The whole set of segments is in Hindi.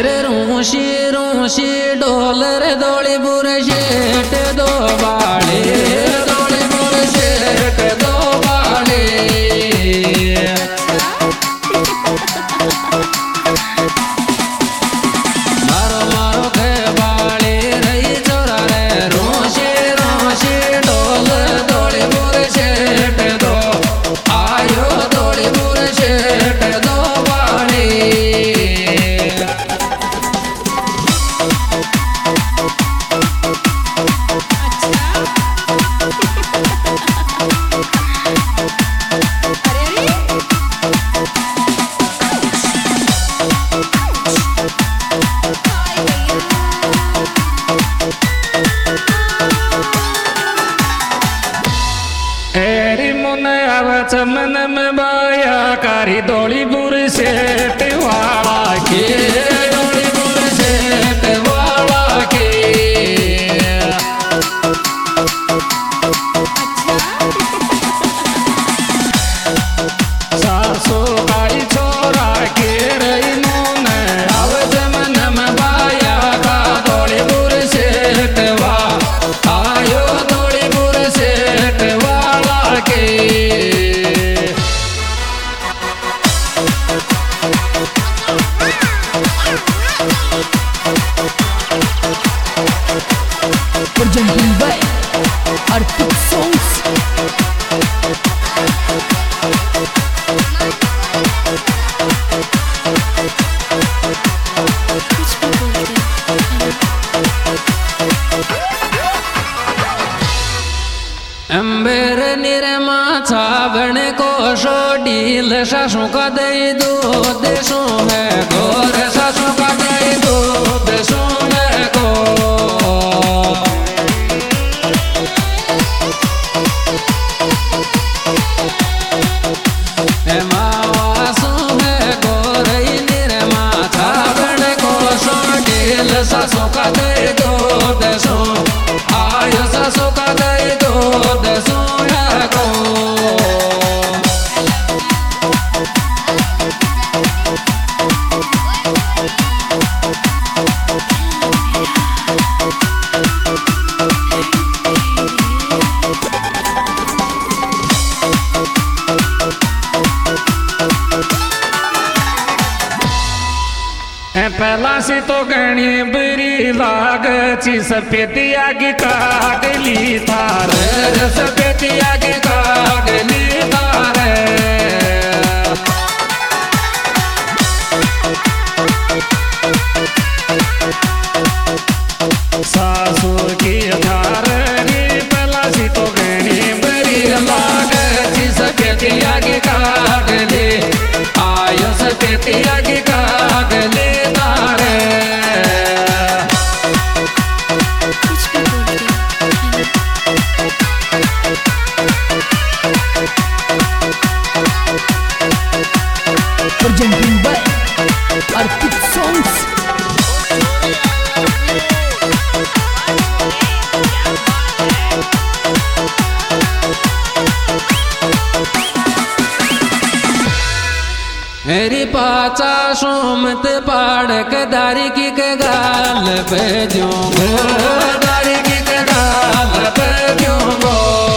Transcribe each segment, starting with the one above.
रूशी रूशी डोलर दौड़ी बुर शेट दो बाड़े दौड़ी बुर शेट दो बाड़े मारो मारो के बाड़े रही चोरा रे रूशी रूशी डोलर दौड़ी बुर शेट दो आयो दौड़ी बुर शेट दो बाड़े चमन में बाया कारी दौड़ी बुर सेट वाला के दौड़ी बुर सेट वाला के सासू काई छोरा के रही मुन अब चमन में बाया का दौड़ी बुर सेट वा आयो दौड़ी बुर सेट वाला के Presenting by Arctic Songs. अंबर निरमा छावण को शोडील सासू का दे दो देशों है गोर सासू का दे दो देशों है गो मावासू है गोर निरमा छावण को शोडील सासू का दे दो देशों आयो सासू का दे दो देशों है गो पहला सी तो गणी बुरी लाग ची सफेदिया की कागली थार सफेदिया की कागली थार सासू की थार पहला सी तो गणी बुरी लाग ची सफेदिया की कागली आयो सफेदिया की कागली Presenting by Arctic Songs. मेरी पाचा सोमत पाड़क दारी की के गाल पे जोंगो दारी की के गाल पे जोंगो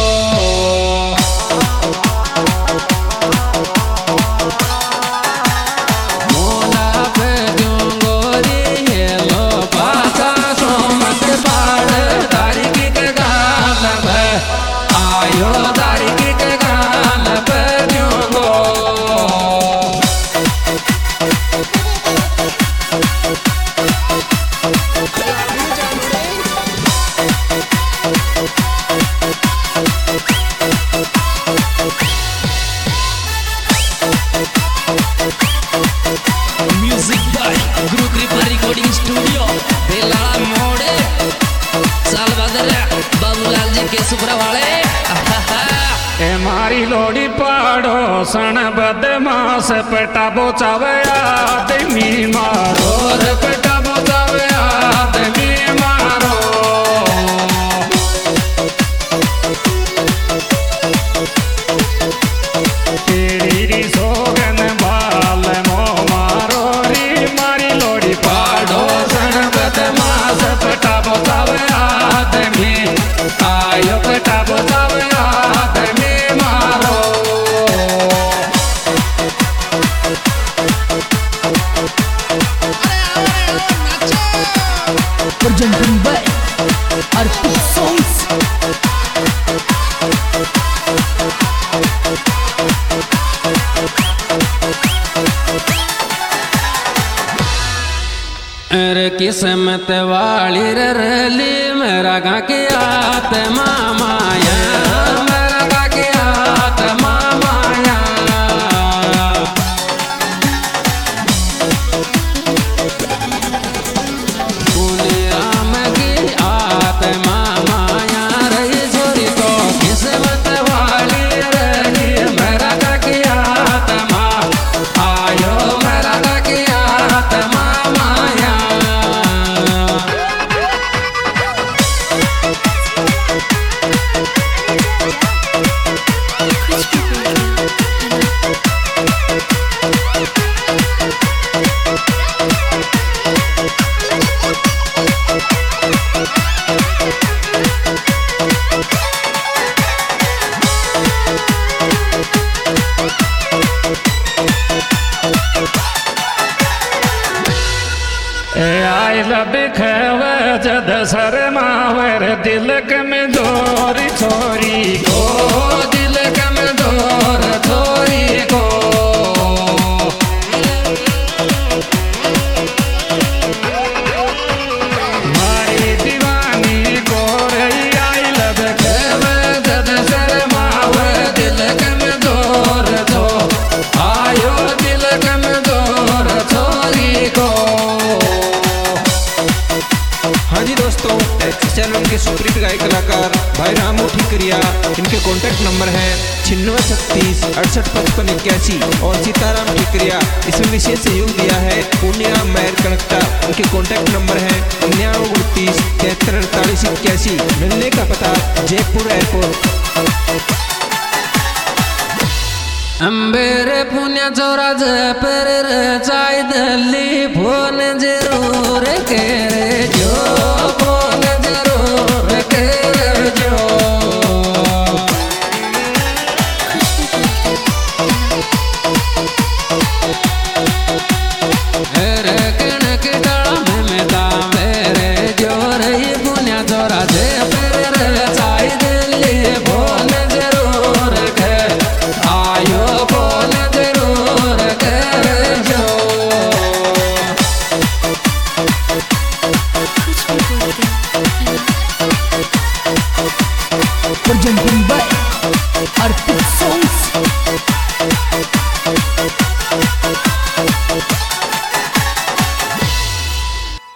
मोना पे जोंगो रे लो पाचा सोमत पाड़ दारी की के गाल पे आयो दारी की के गाल पे जोंगो Music by Guru Kripa Recording Studio. बेला मोड़े साल बदर बाबूलाल जी के सुपरा वाले ए मारी लोड़ी पाड़ो सन बदमाश पेटा बोचावे आदमी मारो और पेटा बोचावे आदमी मारो तेरी सोगन बाल मो मारो री मारी लोड़ी पाड़ो presented by Arpit Songs. अरे किस्मत वाली रली मेरा गा के आत मामाया, मेरा गा के आत मामाया। राम की आत मामाया रही छोरी तो किस्मत वाली रली मेरा गा के आत माँ आयो, मेरा गा के आत मामाया। आई लब खेवे जद सर मावर दिल में जोरी छोरी ओ दिल कमजोर छोरी को मारी दीवानी गोर आई लब खेवे जद शर्मावे दिल कमजोर छो आयो दिल कमजोर छोरी को। हाँ जी दोस्तों, टैक्सी चैनल के सुपरहिट गायक कलाकार भाई रामू ठिकरिया, इनके कॉन्टैक्ट नंबर है 9636 685581 और सीताराम ठिकरिया। इसमें विशेष सहयोग दिया है पूर्णिया मैर कनकटा। उनके कॉन्टैक्ट नंबर है 9929 73 48 81। मिलने का पता जयपुर एयरपोर्ट। अंबेरे पुण्य चोरा जपर चाय दली फोन जरूर करे जो, फोन जरूर करे जो। अरे कणक डाला में मेरे जो रही पुण्य चोरा जपर चाय दली फोन जरूर करे आयो, फोन जरूर कर जो। Presented by Arpit Songs.